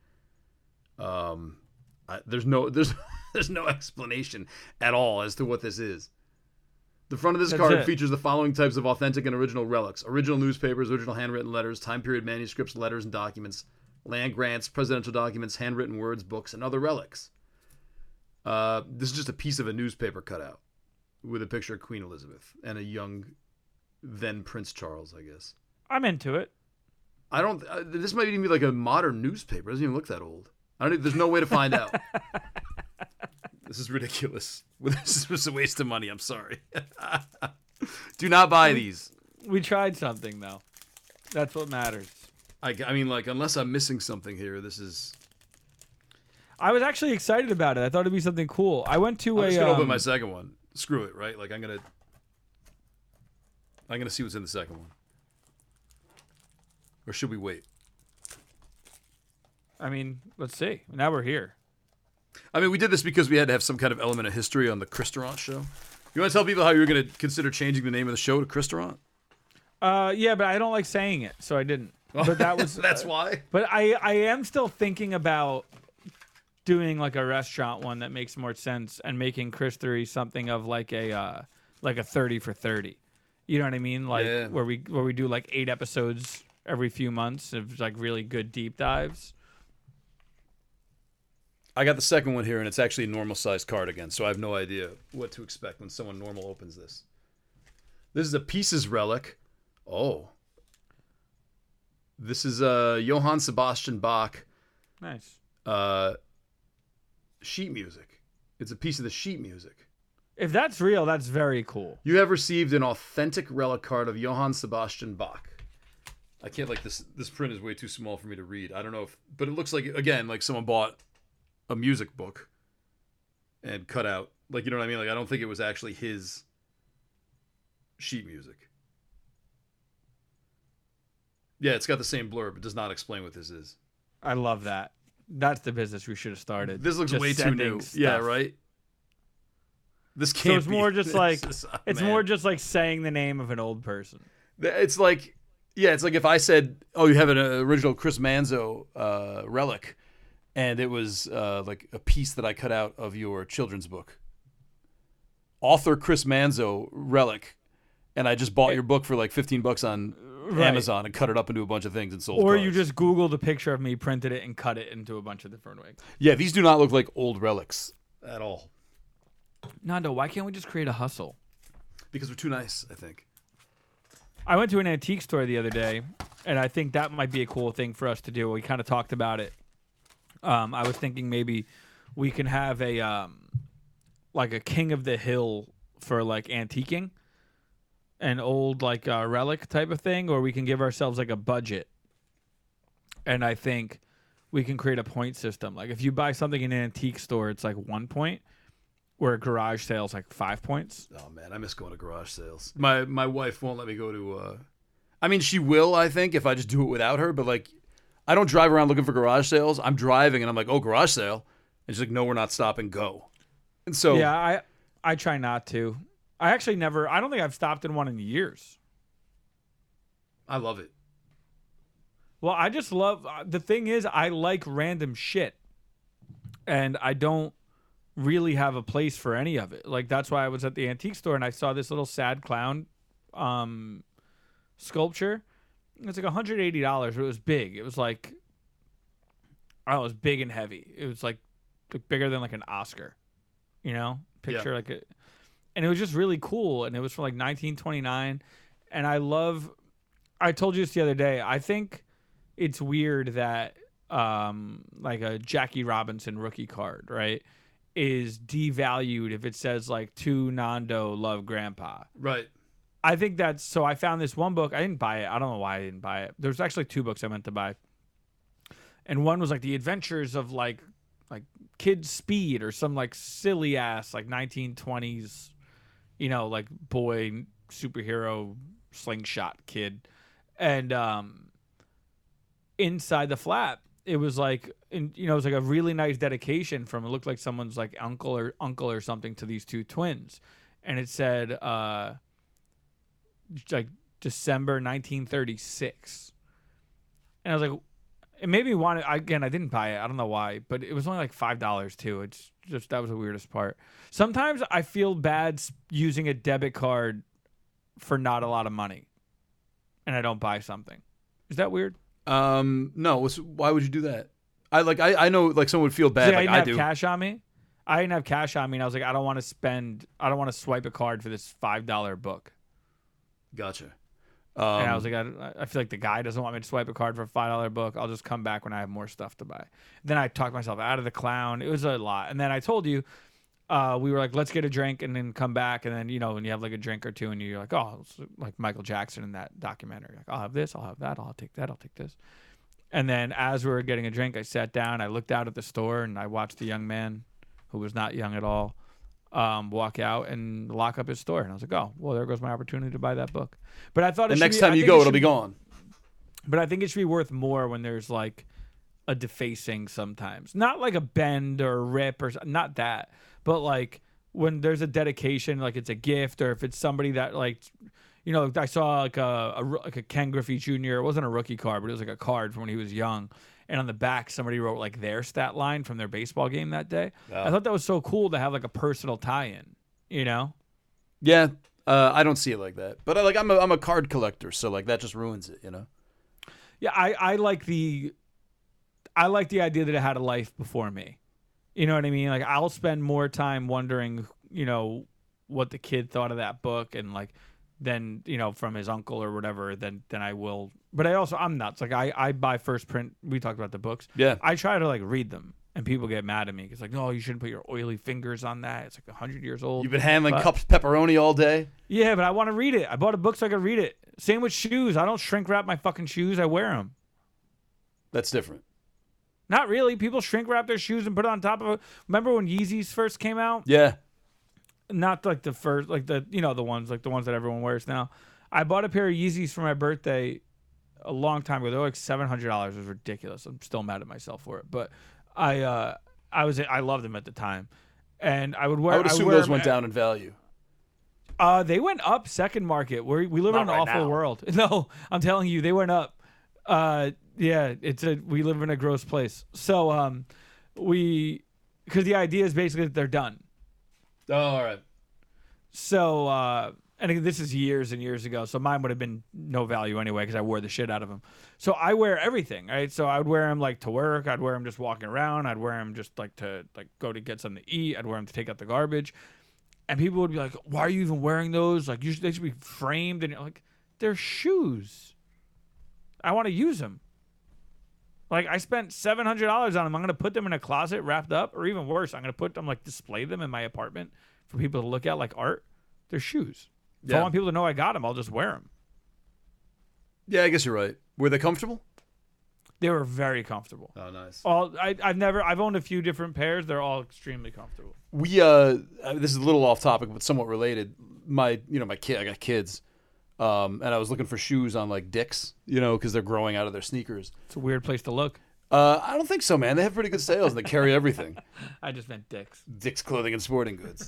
There's no explanation at all as to what this is. The front of this card features the following types of authentic and original relics: original newspapers, original handwritten letters, time period manuscripts, letters and documents, land grants, presidential documents, handwritten words, books, and other relics. This is just a piece of a newspaper cutout with a picture of Queen Elizabeth and a young then Prince Charles, I guess. I'm into it. I don't. This might even be like a modern newspaper. It doesn't even look that old. There's no way to find out. This is ridiculous. This was a waste of money. I'm sorry. Do not buy these. We tried something though. That's what matters. I mean, like, unless I'm missing something here, this is. I was actually excited about it. I thought it'd be something cool. I went to I'm just gonna open my second one. Screw it, right? Like, I'm gonna see what's in the second one. Or should we wait? I mean, let's see. Now we're here. I mean, we did this because we had to have some kind of element of history on the Christorant show. You want to tell people how you were going to consider changing the name of the show to Christorant? Yeah, but I don't like saying it, so I didn't. But that was that's why. But I am still thinking about doing like a restaurant one that makes more sense and making Christory something of like a 30 for 30. You know what I mean? Like where we do like 8 episodes every few months of like really good deep dives. I got the second one here, and it's actually a normal size card again, so I have no idea what to expect when someone normal opens this. This is a Pieces relic. Oh. This is Johann Sebastian Bach. Nice. Sheet music. It's a piece of the sheet music. If that's real, that's very cool. You have received an authentic relic card of Johann Sebastian Bach. I can't, like, this print is way too small for me to read. I don't know if, but it looks like, again, like someone bought a music book and cut out, like, you know what I mean? Like, I don't think it was actually his sheet music. Yeah, it's got the same blurb. It does not explain what this is. I love that. That's the business we should have started. This looks way too new. Stuff. Yeah, right? This can't so it's more be, just like it's more just like saying the name of an old person. It's like, yeah, it's like if I said, "Oh, you have an original Chris Manzo relic," and it was like a piece that I cut out of your children's book. Author Chris Manzo relic, and I just bought your book for like $15 on Amazon and cut it up into a bunch of things and sold. Or cards. you just Googled a picture of me, printed it, and cut it into a bunch of different ways. Yeah, these do not look like old relics at all. Nando, why can't we just create a hustle? Because we're too nice, I think. I went to an antique store the other day, and I think that might be a cool thing for us to do. We kind of talked about it. I was thinking maybe we can have a like a King of the Hill for like antiquing, an old like relic type of thing, or we can give ourselves like a budget. And I think we can create a point system. Like if you buy something in an antique store, it's like 1 point. Where a garage sale is like 5 points. Oh man, I miss going to garage sales. My wife won't let me go to. I mean, she will, I think, if I just do it without her. But like, I don't drive around looking for garage sales. I'm driving and I'm like, oh, garage sale, and she's like, no, we're not stopping. Go. And so yeah, I try not to. I actually never. I don't think I've stopped in one in years. I love it. Well, I just love. The thing is, I like random shit, and I don't really have a place for any of it. Like that's why I was at the antique store and I saw this little sad clown sculpture. It's like $180, but it was big. It was like, it was big and heavy. It was like bigger than like an Oscar, you know, picture like it. And it was just really cool. And it was from like 1929. And I told you this the other day. I think it's weird that like a Jackie Robinson rookie card, right, is devalued if it says like to Nando, love grandpa. Right. I think that's, so I found this one book. I didn't buy it. I don't know why I didn't buy it. There's actually 2 books I meant to buy. And one was like the adventures of like Kid Speed or some like silly ass like 1920s, you know, like boy superhero slingshot kid. And inside the flap, it was like, it was like a really nice dedication from, it looked like someone's like uncle or something to these 2 twins. And it said, like December 1936. And I was like, it made me want it. Again, I didn't buy it. I don't know why, but it was only like $5 too. It's just, that was the weirdest part. Sometimes I feel bad using a debit card for not a lot of money and I don't buy something. Is that weird? No. Why would you do that? I know like someone would feel bad. See, like I do. didn't have cash on me. I didn't have cash on me, and I was like, I don't want to swipe a card for this $5 book. Gotcha. And I was like, I feel like the guy doesn't want me to swipe a card for a $5 book. I'll just come back when I have more stuff to buy. Then I talked myself out of the clown. It was a lot. And then I told you, we were like, let's get a drink and then come back. And then, when you have like a drink or two and you're like, oh, it's like Michael Jackson in that documentary. Like, I'll have this, I'll have that, I'll take that, I'll take this. And then as we were getting a drink, I sat down, I looked out at the store and I watched the young man who was not young at all walk out and lock up his store. And I was like, oh, well, there goes my opportunity to buy that book. But I thought the next time you go, it'll be gone. But I think it should be worth more when there's like a defacing sometimes. Not like a bend or a rip or not that, but like when there's a dedication, like it's a gift, or if it's somebody that like, I saw like a Ken Griffey Jr. It wasn't a rookie card, but it was like a card from when he was young. And on the back, somebody wrote like their stat line from their baseball game that day. I thought that was so cool to have like a personal tie-in, Yeah, I don't see it like that. But I'm a card collector, so like that just ruins it, Yeah, I like the idea that it had a life before me. You know what I mean? Like I'll spend more time wondering, what the kid thought of that book and like than from his uncle or whatever than I will. But I'm nuts. Like I buy first print. We talked about the books. Yeah. I try to like read them. And people get mad at me. It's like, no, you shouldn't put your oily fingers on that. It's like 100 years old. You've been handling cupped pepperoni all day? Yeah, but I want to read it. I bought a book so I could read it. Same with shoes. I don't shrink wrap my fucking shoes. I wear them. That's different. Not really. People shrink wrap their shoes and put it on top of it. Remember when Yeezys first came out? Yeah. Not like the first, like the ones that everyone wears now. I bought a pair of Yeezys for my birthday a long time ago. They were like $700. It was ridiculous. I'm still mad at myself for it, but I loved them at the time, and I would wear. I would assume those went down in value. They went up second market. We live in an awful world. No, I'm telling you, they went up. Yeah, we live in a gross place. So because the idea is basically that they're done. Oh, all right. So and this is years and years ago, so mine would have been no value anyway because I wore the shit out of them. So I wear everything, right? So I would wear them like to work. I'd wear them just walking around. I'd wear them just like to go to get something to eat. I'd wear them to take out the garbage. And people would be like, "Why are you even wearing those? Like, they should be framed." And you're like, they're shoes. I want to use them. Like, I spent $700 on them. I'm gonna put them in a closet wrapped up, or even worse, I'm gonna put them display them in my apartment for people to look at like art. They're shoes. If I want people to know I got them, I'll just wear them. Yeah, I guess you're right. Were they comfortable? They were very comfortable. Oh, nice. I've owned a few different pairs. They're all extremely comfortable. We this is a little off topic, but somewhat related. My kid, I got kids, and I was looking for shoes on like Dick's, because they're growing out of their sneakers. It's a weird place to look. I don't think so, man. They have pretty good sales and they carry everything. I just meant Dick's. Dick's Clothing and Sporting Goods.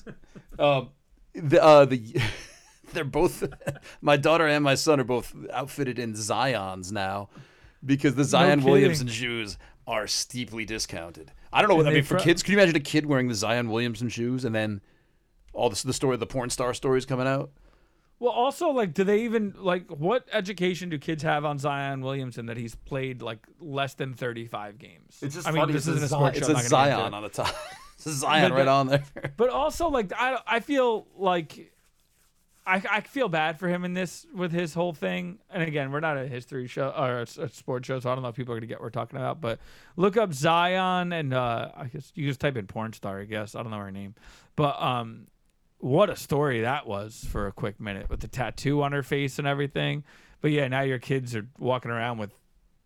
They're both, my daughter and my son are both outfitted in Zions now because the Zion Williamson shoes are steeply discounted. I don't know what I mean for kids. Can you imagine a kid wearing the Zion Williamson shoes and then all the story, the porn star stories coming out? Well, also, do they even, what education do kids have on Zion Williamson that he's played, less than 35 games? It's just funny. This isn't a sports show. It's a Zion on the top. It's a Zion right on there. But also, I feel like I feel bad for him in this with his whole thing. And again, we're not a history show or a sports show, so I don't know if people are going to get what we're talking about. But look up Zion, and I guess you just type in porn star, I guess. I don't know her name. But what a story that was for a quick minute with the tattoo on her face and everything. But yeah, now your kids are walking around with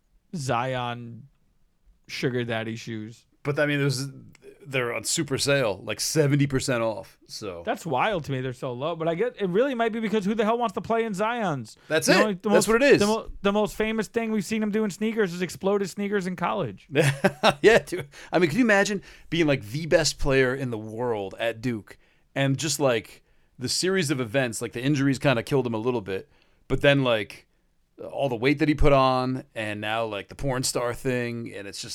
Zion sugar daddy shoes. But I mean, they're on super sale, 70% off. So that's wild to me. They're so low. But I get it really might be because who the hell wants to play in Zions? That's it. That's what it is. The most famous thing we've seen him do in sneakers is exploded sneakers in college. Yeah, dude. I mean, can you imagine being the best player in the world at Duke and just the series of events, the injuries kind of killed him a little bit, but then all the weight that he put on and now the porn star thing, and it's just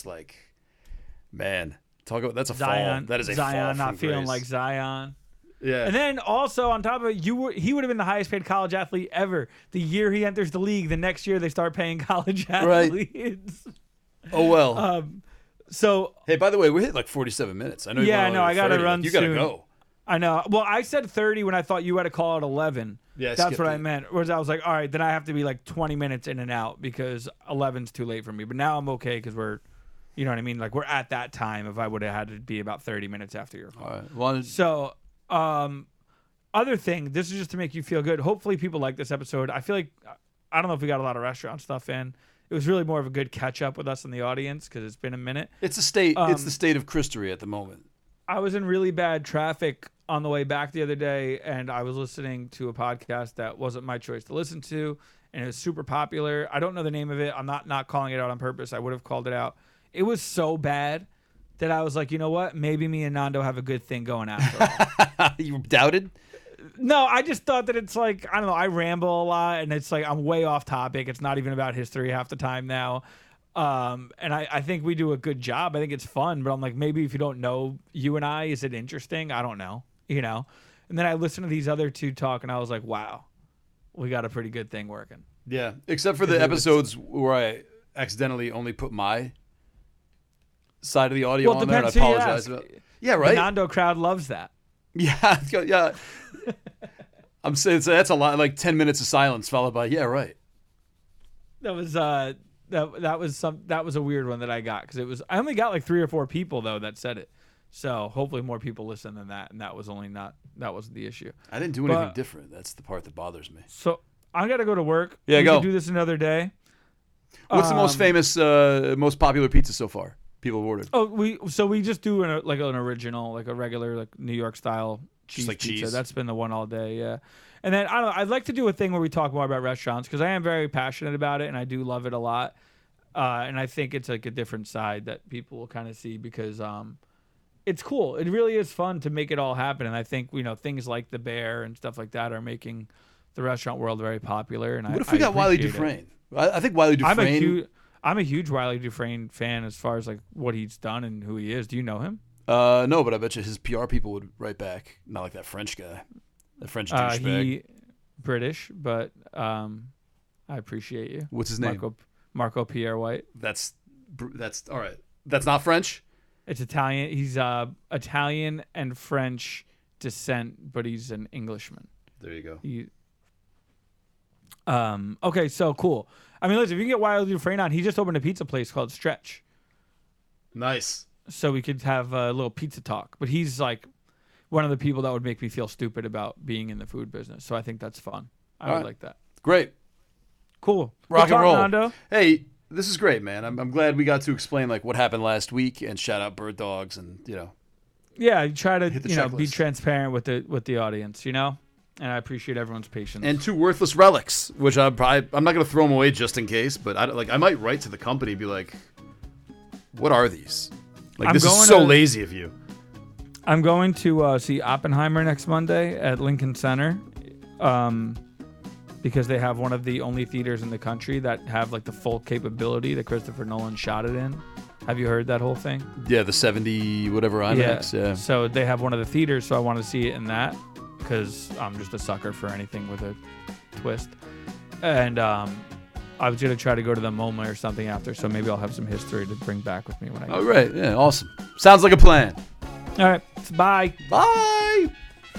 man, talk about that's a Zion, fall. That is a Zion fall not feeling like Zion. Yeah. And then also on top of it, he would have been the highest paid college athlete ever. The year he enters the league, the next year they start paying college athletes. Right. Oh well. So hey, by the way, we hit 47 minutes. I know. Yeah, no, I gotta run. You gotta go. I know. Well, I said 30 when I thought you had to call it 11. Yeah, that's what I meant. Whereas I was like, all right, then I have to be 20 minutes in and out because 11's too late for me. But now I'm okay because we're. You know what I mean? We're at that time if I would have had to be about 30 minutes after your call. All right. Well, so, other thing, this is just to make you feel good. Hopefully people like this episode. I feel like, I don't know if we got a lot of restaurant stuff in. It was really more of a good catch up with us in the audience because it's been a minute. It's the state of Christery at the moment. I was in really bad traffic on the way back the other day, and I was listening to a podcast that wasn't my choice to listen to, and it was super popular. I don't know the name of it. I'm not calling it out on purpose. I would have called it out. It was so bad that I was like, you know what? Maybe me and Nando have a good thing going after all. You doubted? No, I just thought that it's I don't know, I ramble a lot, and it's I'm way off topic. It's not even about history half the time now. And I think we do a good job. I think it's fun, but I'm maybe if you don't know you and I, is it interesting? I don't know, And then I listened to these other two talk, and I was like, wow, we got a pretty good thing working. Yeah, except for the episodes where I accidentally only put my side of the audio on there, and I apologize about. Yeah, right. The Nando crowd loves that. Yeah, yeah. I'm saying so that's a lot. 10 minutes of silence followed by yeah, right. That was That was a weird one that I got because I only got like 3 or 4 people though that said it. So hopefully more people listen than that, and that wasn't the issue. I didn't do anything different. That's the part that bothers me. So I gotta go to work. Yeah, we go. Can do this another day. What's the most famous, most popular pizza so far? People have ordered. Oh, we just do an original, like a regular like New York style cheese just like pizza. cheese. That's been the one all day. Yeah. And then I don't know. I'd like to do a thing where we talk more about restaurants because I am very passionate about it and I do love it a lot. And I think it's like a different side that people will kind of see because it's cool. It really is fun to make it all happen. And I think things like the Bear and stuff like that are making the restaurant world very popular. And what if we got Wiley Dufresne? I think Wiley Dufresne. I'm a huge Wiley Dufresne fan as far as like what he's done and who he is. Do you know him? No, but I bet you his PR people would write back. Not like that French guy. The French douchebag. He British, but I appreciate you. What's his name? Marco Pierre White. That's all right. That's not French? It's Italian. He's Italian and French descent, but he's an Englishman. There you go. Okay, so cool. I mean, listen, if you can get Wiley Dufresne on, he just opened a pizza place called Stretch. Nice. So we could have a little pizza talk. But he's like one of the people that would make me feel stupid about being in the food business. So I think that's fun. I would like that. Great. Cool. Rock and roll. Nando. Hey, this is great, man. I'm glad we got to explain like what happened last week and shout out Bird Dogs and Yeah, you try to be checklist. Transparent with the audience, And I appreciate everyone's patience. And 2 worthless relics, which I'm not going to throw them away just in case, but I might write to the company and be like, "What are these? Like this is so lazy of you." I'm going to see Oppenheimer next Monday at Lincoln Center, because they have one of the only theaters in the country that have like the full capability that Christopher Nolan shot it in. Have you heard that whole thing? Yeah, the 70 whatever IMAX. Yeah. So they have one of the theaters, so I want to see it in that. Because I'm just a sucker for anything with a twist. And I was going to try to go to the MoMA or something after, so maybe I'll have some history to bring back with me when I get right. Yeah, awesome. Sounds like a plan. All right. Bye. Bye.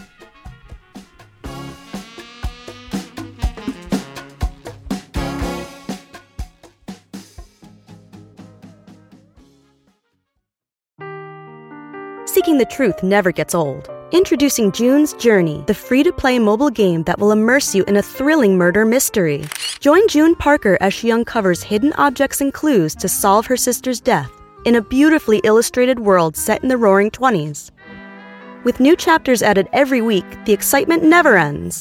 Seeking the truth never gets old. Introducing June's Journey, the free-to-play mobile game that will immerse you in a thrilling murder mystery. Join June Parker as she uncovers hidden objects and clues to solve her sister's death in a beautifully illustrated world set in the Roaring '20s. With new chapters added every week, the excitement never ends.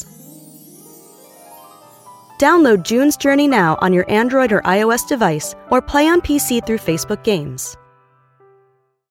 Download June's Journey now on your Android or iOS device or play on PC through Facebook Games.